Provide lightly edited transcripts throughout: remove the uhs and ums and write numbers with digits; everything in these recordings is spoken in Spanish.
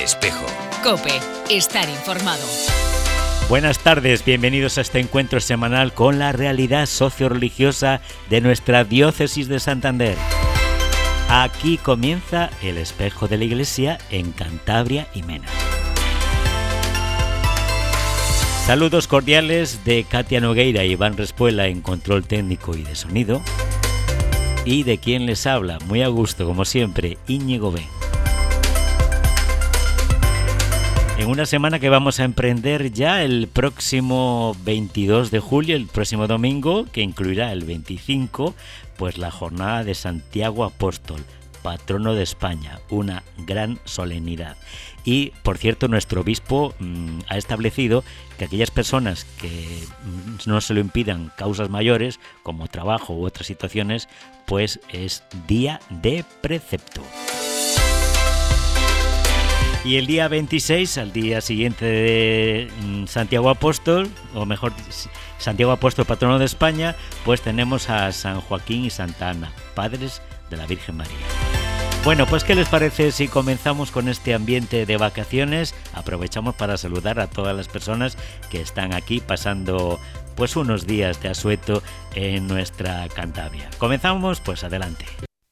Espejo. COPE. Estar informado. Buenas tardes, bienvenidos a este encuentro semanal con la realidad socio-religiosa de nuestra diócesis de Santander. Aquí comienza el Espejo de la Iglesia en Cantabria y Mena. Saludos cordiales de Katia Nogueira y Iván Respuela en control técnico y de sonido. Y de quien les habla, muy a gusto como siempre, Íñigo B. En una semana que vamos a emprender ya el próximo 22 de julio, el próximo domingo, que incluirá el 25, pues la jornada de Santiago Apóstol, patrono de España, una gran solemnidad. Y, por cierto, nuestro obispo ha establecido que aquellas personas que no se lo impidan causas mayores, como trabajo u otras situaciones, pues es día de precepto. Y el día 26, al día siguiente de Santiago Apóstol, o mejor, Santiago Apóstol, patrono de España, pues tenemos a San Joaquín y Santa Ana, padres de la Virgen María. Bueno, pues ¿qué les parece si comenzamos con este ambiente de vacaciones? Aprovechamos para saludar a todas las personas que están aquí pasando pues unos días de asueto en nuestra Cantabria. Comenzamos, pues adelante.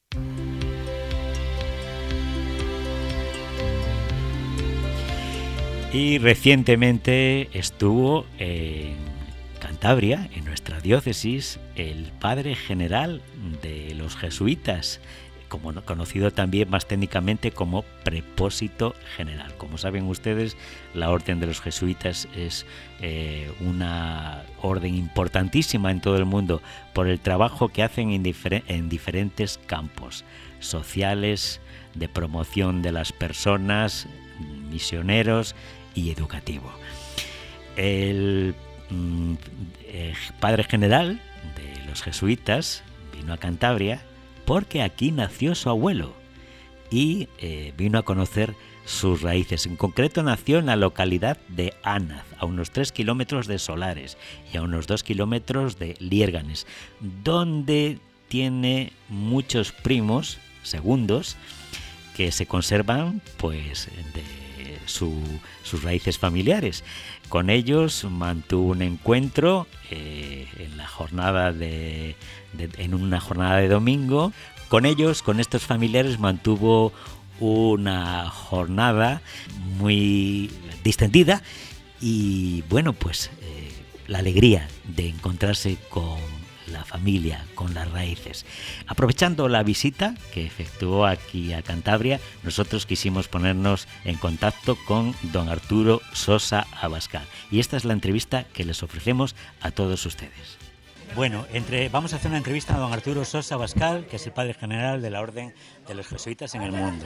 Y recientemente estuvo en Cantabria, en nuestra diócesis, el padre general de los jesuitas, conocido también más técnicamente como prepósito general. Como saben ustedes, la orden de los jesuitas es una orden importantísima en todo el mundo por el trabajo que hacen en diferentes campos sociales, de promoción de las personas, misioneros y educativo. El padre general de los jesuitas vino a Cantabria porque aquí nació su abuelo y vino a conocer sus raíces. En concreto nació en la localidad de Anaz, a unos 3 kilómetros de Solares y a unos 2 kilómetros de Liérganes, donde tiene muchos primos segundos que se conservan pues de sus raíces familiares. Con ellos mantuvo un encuentro en una jornada de domingo. Con ellos, con estos familiares, mantuvo una jornada muy distendida y bueno, pues la alegría de encontrarse con la familia, con las raíces. Aprovechando la visita que efectuó aquí a Cantabria, nosotros quisimos ponernos en contacto con don Arturo Sosa Abascal. Y esta es la entrevista que les ofrecemos a todos ustedes. Bueno, vamos a hacer una entrevista a don Arturo Sosa Abascal, que es el padre general de la Orden de los Jesuitas en el mundo.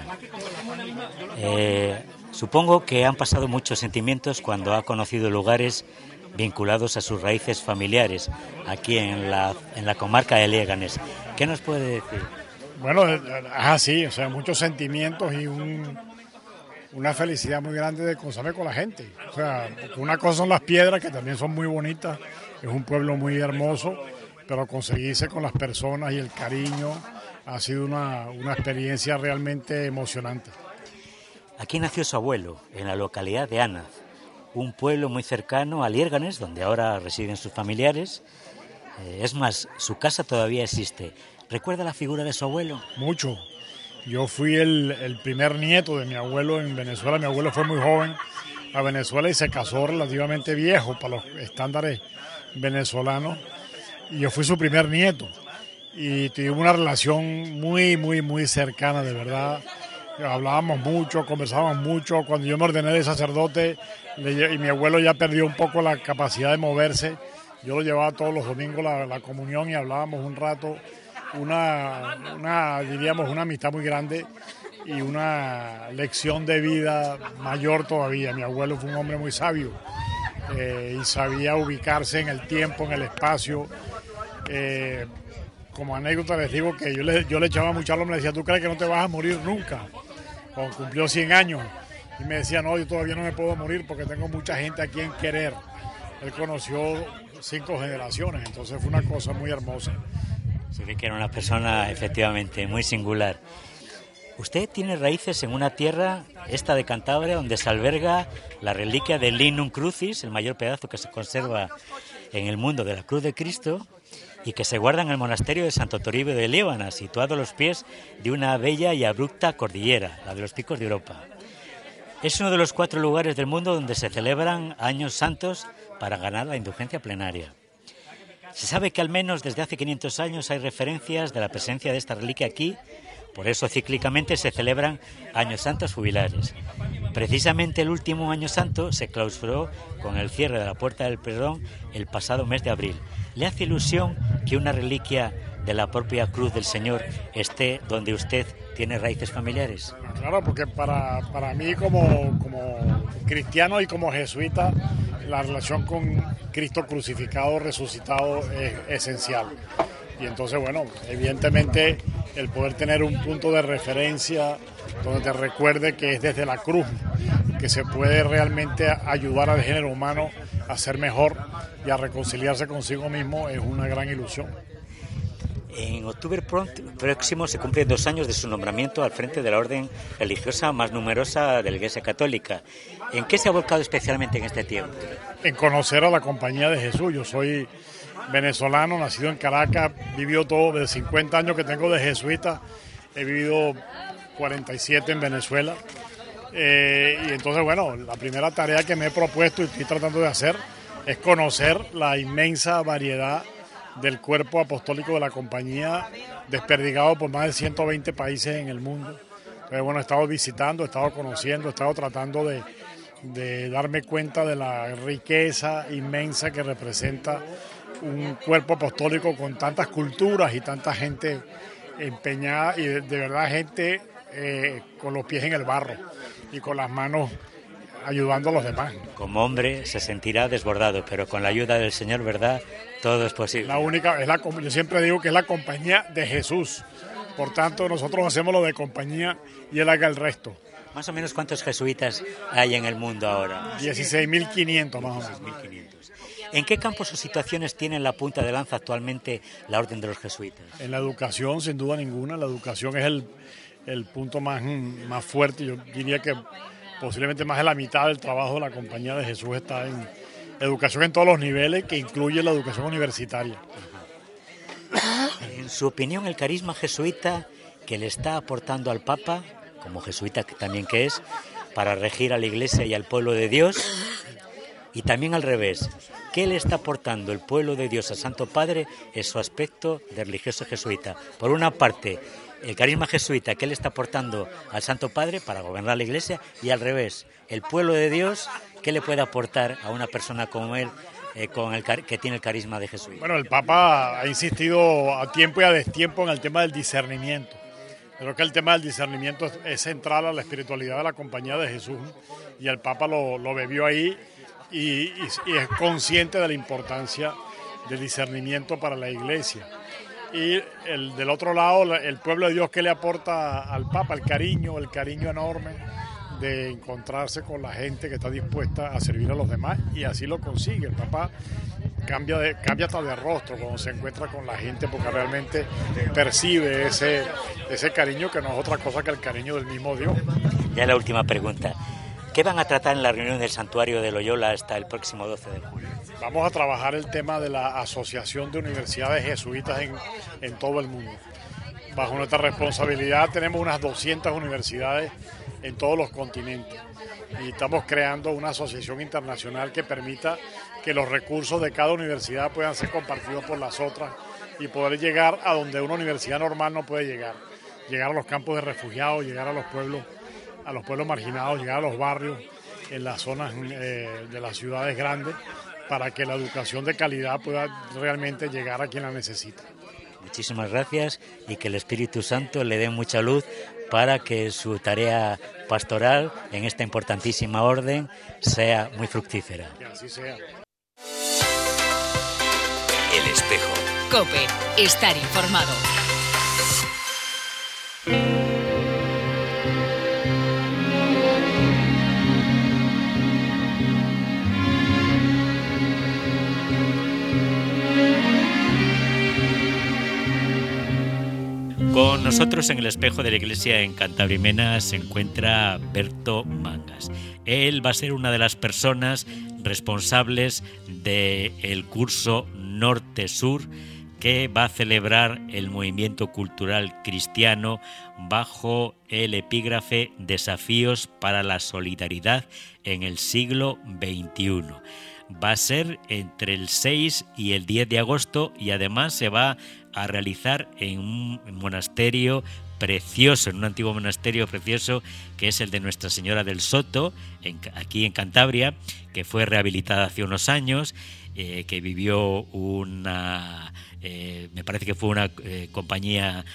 Supongo que han pasado muchos sentimientos cuando ha conocido lugares vinculados a sus raíces familiares, aquí en la comarca de Liérganes. ¿Qué nos puede decir? Bueno, sí, o sea, muchos sentimientos y una felicidad muy grande de cruzarme con la gente. O sea, una cosa son las piedras, que también son muy bonitas, es un pueblo muy hermoso, pero conseguirse con las personas y el cariño ha sido una experiencia realmente emocionante. Aquí nació su abuelo, en la localidad de Anaz, un pueblo muy cercano a Liérganes, donde ahora residen sus familiares. Es más, su casa todavía existe. ¿Recuerda la figura de su abuelo? Mucho. Yo fui el primer nieto de mi abuelo en Venezuela. Mi abuelo fue muy joven a Venezuela y se casó relativamente viejo para los estándares venezolanos. Y yo fui su primer nieto. Y tuvimos una relación muy, muy, muy cercana, de verdad. Hablábamos mucho, conversábamos mucho. Cuando yo me ordené de sacerdote y mi abuelo ya perdió un poco la capacidad de moverse, yo lo llevaba todos los domingos la comunión y hablábamos un rato, diríamos una amistad muy grande y una lección de vida mayor todavía. Mi abuelo fue un hombre muy sabio y sabía ubicarse en el tiempo, en el espacio. Como anécdota les digo que yo le echaba mucha broma, le decía, ¿tú crees que no te vas a morir nunca? Cuando cumplió 100 años. Y me decía, no, yo todavía no me puedo morir porque tengo mucha gente a quien querer. Él conoció 5 generaciones, entonces fue una cosa muy hermosa. Se ve que era una persona efectivamente muy singular. Usted tiene raíces en una tierra, esta de Cantabria, donde se alberga la reliquia de Lignum Crucis, el mayor pedazo que se conserva en el mundo de la Cruz de Cristo, y que se guarda en el monasterio de Santo Toribio de Líbana, situado a los pies de una bella y abrupta cordillera, la de los Picos de Europa. Es uno de los 4 lugares del mundo donde se celebran años santos para ganar la indulgencia plenaria. Se sabe que al menos desde hace 500 años hay referencias de la presencia de esta reliquia aquí, por eso cíclicamente se celebran años santos jubilares. Precisamente el último año santo se clausuró con el cierre de la Puerta del Perdón el pasado mes de abril. ¿Le hace ilusión que una reliquia de la propia Cruz del Señor esté donde usted tiene raíces familiares? Claro, porque para mí como cristiano y como jesuita, la relación con Cristo crucificado, resucitado es esencial. Y entonces, bueno, evidentemente el poder tener un punto de referencia donde te recuerde que es desde la cruz que se puede realmente ayudar al género humano a ser mejor y a reconciliarse consigo mismo es una gran ilusión. En octubre próximo se cumplen 2 años de su nombramiento al frente de la orden religiosa más numerosa de la Iglesia Católica. ¿En qué se ha volcado especialmente en este tiempo? En conocer a la Compañía de Jesús. Yo soy venezolano, nacido en Caracas, vivido todo, de 50 años que tengo de jesuita, he vivido 47 en Venezuela. Y entonces, bueno, la primera tarea que me he propuesto y estoy tratando de hacer es conocer la inmensa variedad del cuerpo apostólico de la Compañía, desperdigado por más de 120 países en el mundo. Entonces, bueno, he estado visitando, he estado conociendo, he estado tratando de darme cuenta de la riqueza inmensa que representa un cuerpo apostólico con tantas culturas y tanta gente empeñada y de verdad gente con los pies en el barro y con las manos ayudando a los demás. Como hombre se sentirá desbordado, pero con la ayuda del Señor, ¿verdad?, todo es posible. Yo siempre digo que es la compañía de Jesús. Por tanto, nosotros hacemos lo de compañía y Él haga el resto. Más o menos, ¿cuántos jesuitas hay en el mundo ahora? 16.500 más o menos. 16.500. ¿En qué campos o situaciones tiene en la punta de lanza actualmente la Orden de los Jesuitas? En la educación, sin duda ninguna. La educación es el punto más fuerte. Yo diría que posiblemente más de la mitad del trabajo de la Compañía de Jesús está en educación en todos los niveles, que incluye la educación universitaria. En su opinión, el carisma jesuita que le está aportando al Papa, como jesuita también que es, para regir a la Iglesia y al pueblo de Dios, y también al revés, ¿qué le está aportando el pueblo de Dios al Santo Padre en su aspecto de religioso jesuita? Por una parte, el carisma jesuita, ¿qué le está aportando al Santo Padre para gobernar la Iglesia? Y al revés, el pueblo de Dios, ¿qué le puede aportar a una persona como él, que tiene el carisma de Jesús? Bueno, el Papa ha insistido a tiempo y a destiempo en el tema del discernimiento. Creo que el tema del discernimiento es central a la espiritualidad de la Compañía de Jesús, y el Papa lo bebió ahí y es consciente de la importancia del discernimiento para la Iglesia. Y del otro lado, el pueblo de Dios, ¿qué le aporta al Papa? El cariño enorme de encontrarse con la gente que está dispuesta a servir a los demás, y así lo consigue. El Papa cambia hasta de rostro cuando se encuentra con la gente, porque realmente percibe ese cariño, que no es otra cosa que el cariño del mismo Dios. Ya la última pregunta. ¿Qué van a tratar en la reunión del Santuario de Loyola hasta el próximo 12 de julio? Vamos a trabajar el tema de la Asociación de Universidades Jesuitas en todo el mundo. Bajo nuestra responsabilidad tenemos unas 200 universidades en todos los continentes, y estamos creando una asociación internacional que permita que los recursos de cada universidad puedan ser compartidos por las otras y poder llegar a donde una universidad normal no puede llegar a los campos de refugiados, llegar a los pueblos marginados, llegar a los barrios, en las zonas de las ciudades grandes, para que la educación de calidad pueda realmente llegar a quien la necesita. Muchísimas gracias, y que el Espíritu Santo le dé mucha luz para que su tarea pastoral en esta importantísima orden sea muy fructífera. Que así sea. El Espejo. COPE. Estar informado. Con nosotros en el espejo de la iglesia en Cantabria se encuentra Berto Mangas. Él va a ser una de las personas responsables del curso Norte-Sur que va a celebrar el movimiento cultural cristiano bajo el epígrafe Desafíos para la Solidaridad en el siglo XXI. Va a ser entre el 6 y el 10 de agosto y además se va a realizar en un monasterio precioso, en un antiguo monasterio precioso que es el de Nuestra Señora del Soto, aquí en Cantabria, que fue rehabilitada hace unos años, que vivió una... me parece que fue una compañía,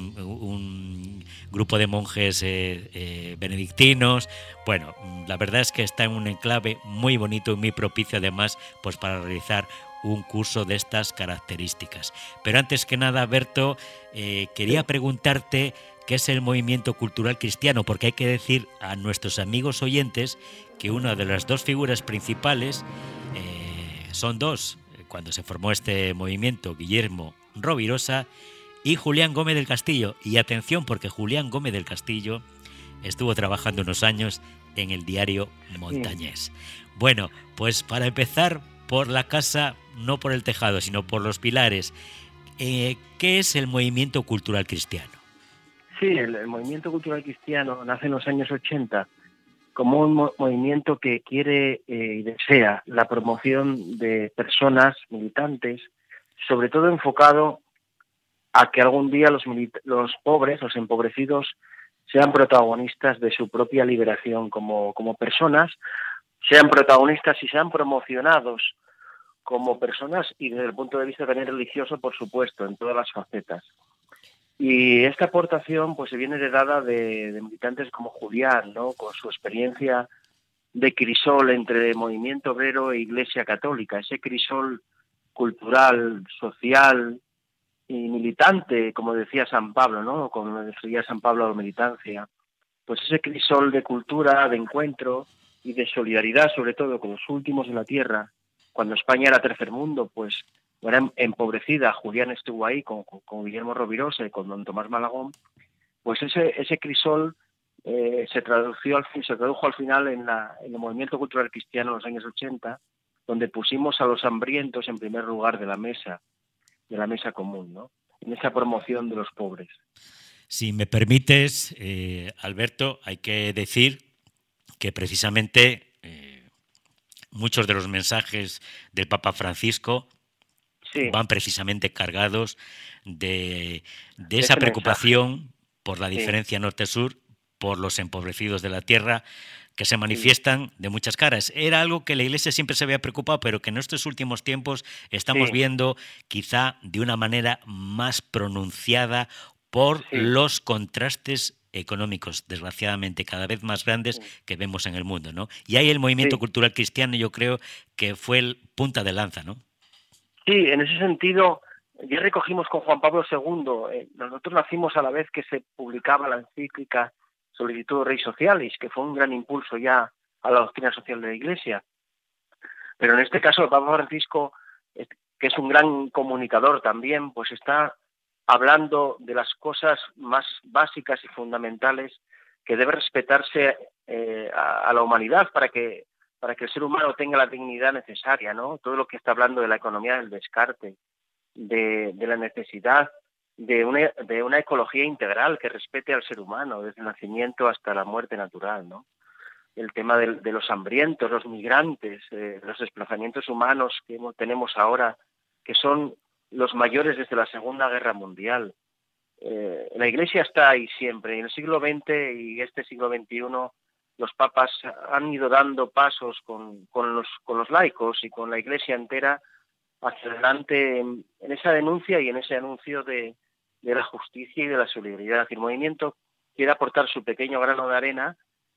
un grupo de monjes benedictinos. Bueno, la verdad es que está en un enclave muy bonito y muy propicio además pues para realizar un curso de estas características. Pero antes que nada, Berto, quería preguntarte qué es el movimiento cultural cristiano, porque hay que decir a nuestros amigos oyentes que una de las dos figuras principales son dos. Cuando se formó este movimiento, Guillermo Rovirosa y Julián Gómez del Castillo. Y atención, porque Julián Gómez del Castillo estuvo trabajando unos años en el diario Montañés. Bueno, pues para empezar por la casa, no por el tejado, sino por los pilares, ¿qué es el movimiento cultural cristiano? Sí, el movimiento cultural cristiano nace en los años 80 como un movimiento que quiere y desea la promoción de personas militantes, sobre todo enfocado a que algún día los pobres, los empobrecidos, sean protagonistas de su propia liberación como personas, sean protagonistas y sean promocionados como personas y desde el punto de vista también religioso, por supuesto, en todas las facetas. Y esta aportación pues se viene heredada de militantes como Julián, ¿no? Con su experiencia de crisol entre movimiento obrero e Iglesia Católica, ese crisol cultural, social y militante, como decía San Pablo, ¿no? Como decía San Pablo a la militancia, pues ese crisol de cultura, de encuentro y de solidaridad, sobre todo con los últimos de la tierra. Cuando España era tercer mundo, pues era empobrecida, Julián estuvo ahí con Guillermo Rovirosa y con don Tomás Malagón, pues ese crisol se tradujo al final en el movimiento cultural cristiano en los años 80, donde pusimos a los hambrientos en primer lugar de la mesa común, ¿no? En esa promoción de los pobres. Si me permites, Alberto, hay que decir que precisamente muchos de los mensajes del Papa Francisco van precisamente cargados de esa preocupación por la diferencia norte-sur, por los empobrecidos de la tierra, que se manifiestan de muchas caras. Era algo que la Iglesia siempre se había preocupado, pero que en estos últimos tiempos estamos viendo quizá de una manera más pronunciada por los contrastes económicos, desgraciadamente, cada vez más grandes que vemos en el mundo, ¿no? Y ahí el movimiento cultural cristiano yo creo que fue el punta de lanza, ¿no? Sí, en ese sentido, ya recogimos con Juan Pablo II, nosotros nacimos a la vez que se publicaba la encíclica Solicitud Rei Socialis, que fue un gran impulso ya a la doctrina social de la Iglesia. Pero en este caso el Papa Francisco, que es un gran comunicador también, pues está hablando de las cosas más básicas y fundamentales que debe respetarse a la humanidad para que el ser humano tenga la dignidad necesaria, ¿no? Todo lo que está hablando de la economía del descarte, de la necesidad de una ecología integral que respete al ser humano desde el nacimiento hasta la muerte natural, ¿no? El tema de los hambrientos, los migrantes, los desplazamientos humanos que tenemos ahora, que son los mayores desde la Segunda Guerra Mundial. La Iglesia está ahí siempre. En el siglo XX y este siglo XXI los papas han ido dando pasos con los laicos y con la Iglesia entera hacia adelante en esa denuncia y en ese anuncio de la justicia y de la solidaridad. El movimiento quiere aportar su pequeño grano de arena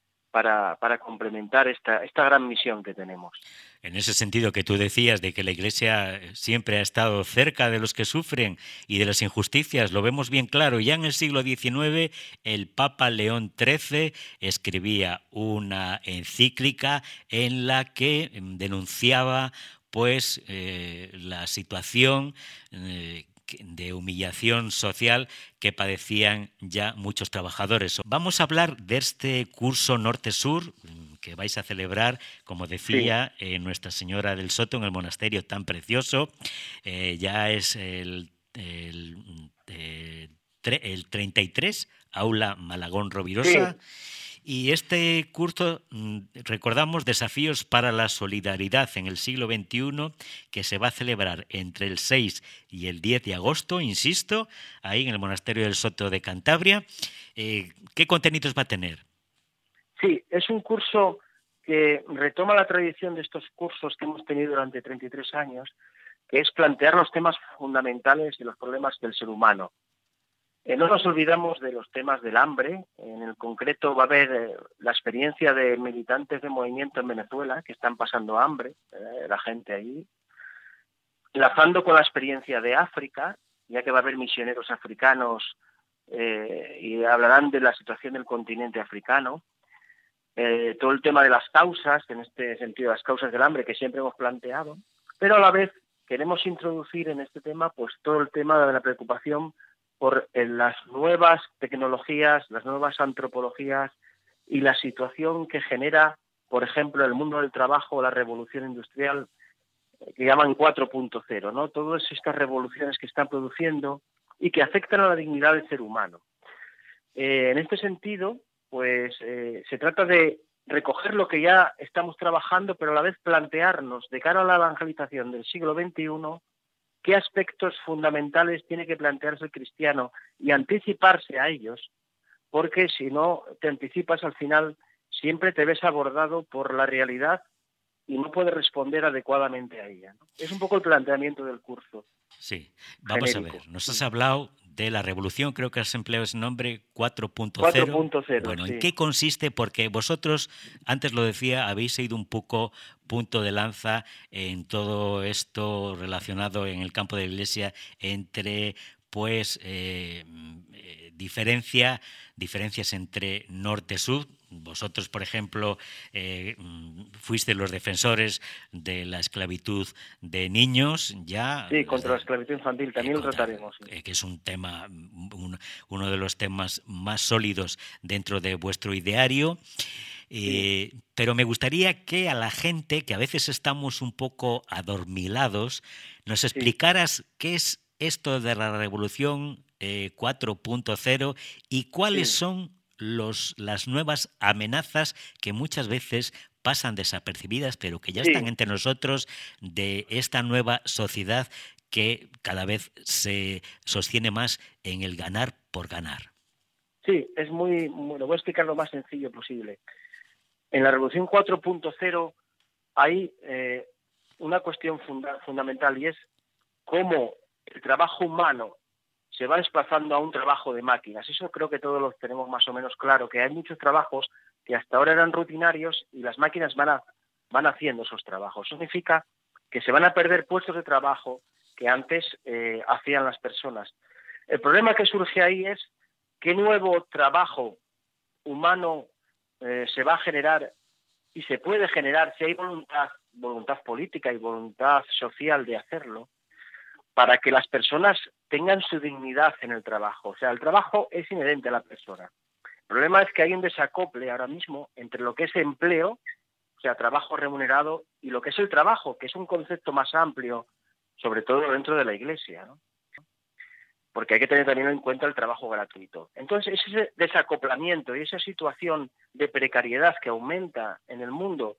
para complementar esta gran misión que tenemos. En ese sentido que tú decías de que la Iglesia siempre ha estado cerca de los que sufren y de las injusticias, lo vemos bien claro. Ya en el siglo XIX el Papa León XIII escribía una encíclica en la que denunciaba pues la situación de humillación social que padecían ya muchos trabajadores. Vamos a hablar de este curso Norte-Sur que vais a celebrar, como decía, Nuestra Señora del Soto, en el monasterio tan precioso. Ya es el 33, Aula Malagón Rovirosa. Sí. Y este curso, recordamos, Desafíos para la Solidaridad en el siglo XXI, que se va a celebrar entre el 6 y el 10 de agosto, insisto, ahí en el Monasterio del Soto de Cantabria. ¿Qué contenidos va a tener? Sí, es un curso que retoma la tradición de estos cursos que hemos tenido durante 33 años, que es plantear los temas fundamentales y los problemas del ser humano. No nos olvidamos de los temas del hambre. En el concreto va a haber la experiencia de militantes de movimiento en Venezuela que están pasando hambre, la gente allí, enlazando con la experiencia de África, ya que va a haber misioneros africanos y hablarán de la situación del continente africano. Todo el tema de las causas, en este sentido las causas del hambre que siempre hemos planteado, pero a la vez queremos introducir en este tema pues todo el tema de la preocupación por las nuevas tecnologías, las nuevas antropologías y la situación que genera, por ejemplo, el mundo del trabajo, la revolución industrial, que llaman 4.0, ¿no? Todas estas revoluciones que están produciendo y que afectan a la dignidad del ser humano. En este sentido, pues se trata de recoger lo que ya estamos trabajando, pero a la vez plantearnos, de cara a la evangelización del siglo XXI, qué aspectos fundamentales tiene que plantearse el cristiano y anticiparse a ellos, porque si no te anticipas al final siempre te ves abordado por la realidad y no puedes responder adecuadamente a ella, ¿no? Es un poco el planteamiento del curso. Sí, vamos genérico. A ver, nos has hablado de la revolución, creo que has empleado ese nombre, 4.0. 4.0, bueno, sí. ¿En qué consiste? Porque vosotros, antes lo decía, habéis sido un poco punto de lanza en todo esto relacionado en el campo de la Iglesia entre pues diferencias entre norte-sur. Vosotros, por ejemplo, fuisteis los defensores de la esclavitud de niños, ya. Sí, contra la esclavitud infantil también lo trataremos. Que es un tema, uno de los temas más sólidos dentro de vuestro ideario. Pero me gustaría que a la gente, que a veces estamos un poco adormilados, nos explicaras qué es esto de la revolución 4.0 y cuáles son las nuevas amenazas que muchas veces pasan desapercibidas, pero que ya están entre nosotros, de esta nueva sociedad que cada vez se sostiene más en el ganar por ganar. Sí, es lo voy a explicar lo más sencillo posible. En la revolución 4.0 hay una cuestión fundamental, y es cómo el trabajo humano se va desplazando a un trabajo de máquinas. Eso creo que todos los tenemos más o menos claro, que hay muchos trabajos que hasta ahora eran rutinarios y las máquinas van haciendo esos trabajos. Eso significa que se van a perder puestos de trabajo que antes hacían las personas. El problema que surge ahí es qué nuevo trabajo humano se va a generar y se puede generar si hay voluntad política y voluntad social de hacerlo, para que las personas tengan su dignidad en el trabajo. O sea, el trabajo es inherente a la persona. El problema es que hay un desacople ahora mismo entre lo que es empleo, o sea, trabajo remunerado, y lo que es el trabajo, que es un concepto más amplio, sobre todo dentro de la Iglesia, ¿no? Porque hay que tener también en cuenta el trabajo gratuito. Entonces, ese desacoplamiento y esa situación de precariedad que aumenta en el mundo,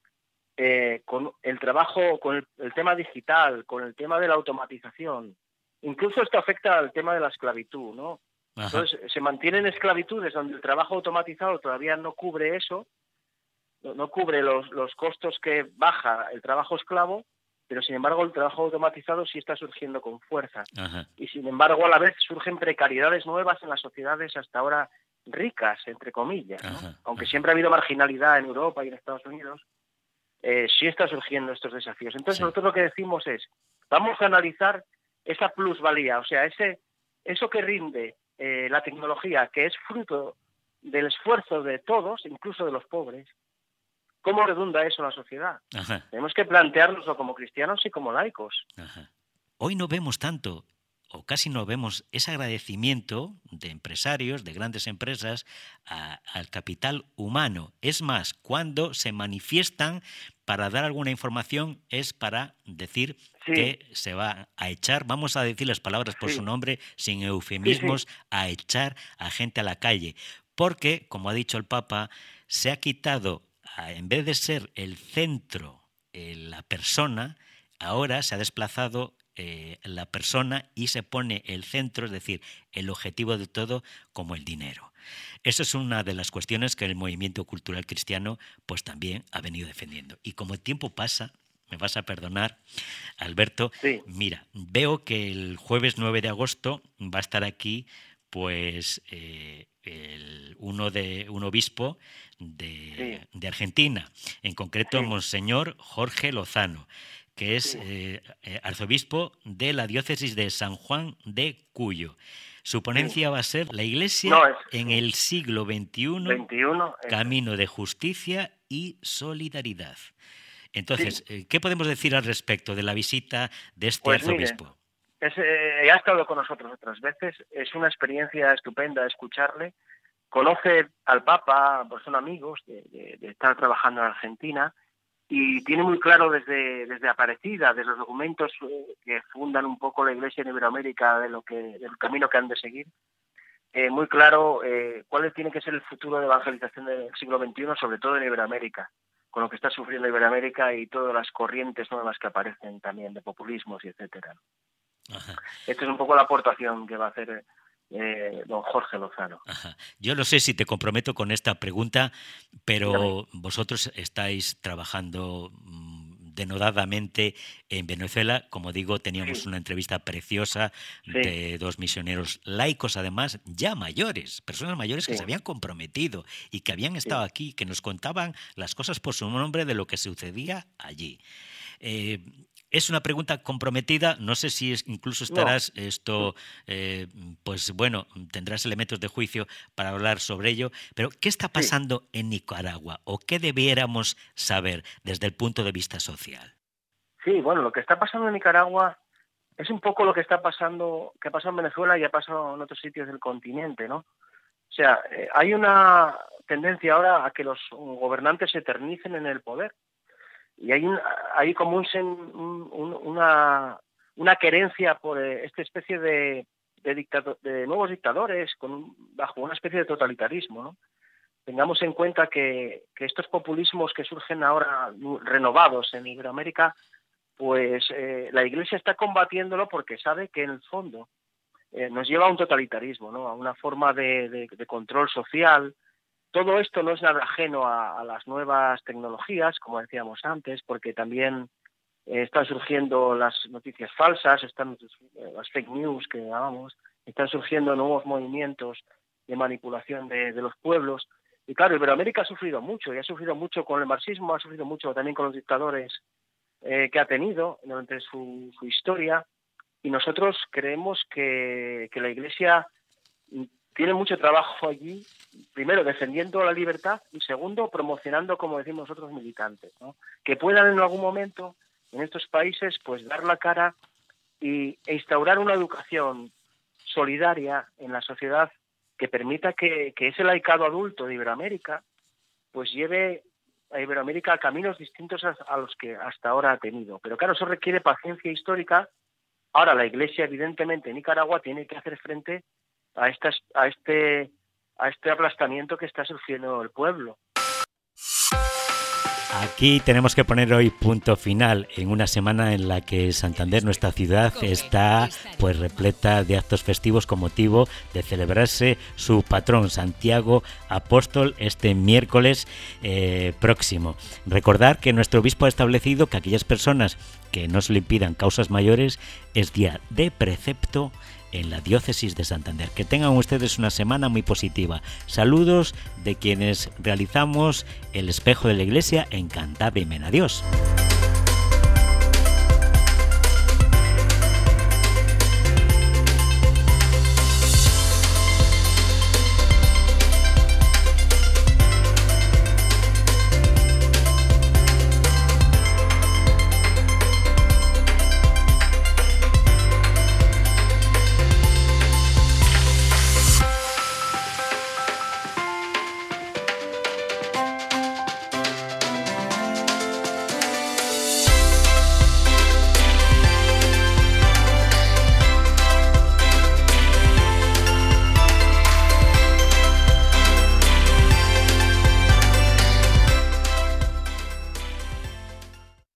con el trabajo, con el tema digital, con el tema de la automatización, incluso esto afecta al tema de la esclavitud, ¿no? Ajá. Entonces, se mantienen esclavitudes donde el trabajo automatizado todavía no cubre eso, no cubre los costos que baja el trabajo esclavo, pero sin embargo el trabajo automatizado sí está surgiendo con fuerza. Ajá. Y sin embargo a la vez surgen precariedades nuevas en las sociedades hasta ahora ricas, entre comillas, ¿no? Ajá. Aunque siempre ha habido marginalidad en Europa y en Estados Unidos, sí está surgiendo estos desafíos. Entonces nosotros lo que decimos es, vamos a analizar esa plusvalía, o sea, eso que rinde la tecnología, que es fruto del esfuerzo de todos, incluso de los pobres. ¿Cómo redunda eso en la sociedad? Ajá. Tenemos que planteárnoslo como cristianos y como laicos. Ajá. Hoy no vemos tanto o casi no vemos ese agradecimiento de empresarios, de grandes empresas, al capital humano. Es más, cuando se manifiestan para dar alguna información es para decir que se va a echar, vamos a decir las palabras por su nombre, sin eufemismos, a echar a gente a la calle. Porque, como ha dicho el Papa, se ha quitado, en vez de ser el centro, la persona, ahora se ha desplazado la persona y se pone el centro, es decir, el objetivo de todo, como el dinero. Eso es una de las cuestiones que el movimiento cultural cristiano pues también ha venido defendiendo. Y como el tiempo pasa, me vas a perdonar, Alberto, mira, veo que el jueves 9 de agosto va a estar aquí pues un obispo de Argentina, en concreto Monseñor Jorge Lozano, que es arzobispo de la diócesis de San Juan de Cuyo. Su ponencia va a ser la Iglesia en el siglo XXI, camino de justicia y solidaridad. Entonces, ¿qué podemos decir al respecto de la visita de este arzobispo? Mire, ha estado con nosotros otras veces, es una experiencia estupenda escucharle. Conoce al Papa, pues son amigos de estar trabajando en Argentina, y tiene muy claro desde Aparecida, desde los documentos que fundan un poco la Iglesia en Iberoamérica, del camino que han de seguir, muy claro cuál tiene que ser el futuro de evangelización del siglo XXI, sobre todo en Iberoamérica, con lo que está sufriendo Iberoamérica y todas las corrientes nuevas que aparecen también de populismos y etcétera. Ajá. Esta es un poco la aportación que va a hacer don Jorge Lozano. Ajá. Yo no sé si te comprometo con esta pregunta, pero vosotros estáis trabajando denodadamente en Venezuela. Como digo, teníamos una entrevista preciosa de dos misioneros laicos, además, ya mayores, personas mayores que se habían comprometido y que habían estado aquí, que nos contaban las cosas por su nombre de lo que sucedía allí. Es una pregunta comprometida, no sé si incluso estarás pues bueno, tendrás elementos de juicio para hablar sobre ello, pero ¿qué está pasando en Nicaragua o qué debiéramos saber desde el punto de vista social? Sí, bueno, lo que está pasando en Nicaragua es un poco lo que está pasando, que ha pasado en Venezuela y ha pasado en otros sitios del continente, ¿no? O sea, hay una tendencia ahora a que los gobernantes se eternicen en el poder. Y hay como una querencia por esta especie de nuevos dictadores bajo una especie de totalitarismo, ¿no? Tengamos en cuenta que estos populismos que surgen ahora renovados en Iberoamérica, pues la Iglesia está combatiéndolo porque sabe que en el fondo nos lleva a un totalitarismo, ¿no? A una forma de control social. Todo esto no es nada ajeno a las nuevas tecnologías, como decíamos antes, porque también están surgiendo las noticias falsas, están las fake news que llamamos, están surgiendo nuevos movimientos de manipulación de los pueblos. Y claro, Iberoamérica ha sufrido mucho, y ha sufrido mucho con el marxismo, ha sufrido mucho también con los dictadores que ha tenido durante su historia, y nosotros creemos que la Iglesia tiene mucho trabajo allí, primero defendiendo la libertad y segundo promocionando, como decimos nosotros, militantes, ¿no? Que puedan en algún momento en estos países pues dar la cara e instaurar una educación solidaria en la sociedad que permita que ese laicado adulto de Iberoamérica pues lleve a Iberoamérica a caminos distintos a los que hasta ahora ha tenido. Pero claro, eso requiere paciencia histórica. Ahora la Iglesia, evidentemente, en Nicaragua tiene que hacer frente a este aplastamiento que está sufriendo el pueblo. Aquí tenemos que poner hoy punto final en una semana en la que Santander, nuestra ciudad, está pues repleta de actos festivos con motivo de celebrarse su patrón, Santiago Apóstol, este miércoles próximo. Recordar que nuestro obispo ha establecido que aquellas personas que no se le impidan causas mayores es día de precepto en la diócesis de Santander. Que tengan ustedes una semana muy positiva. Saludos de quienes realizamos el espejo de la Iglesia en Cantave y Men. Adiós.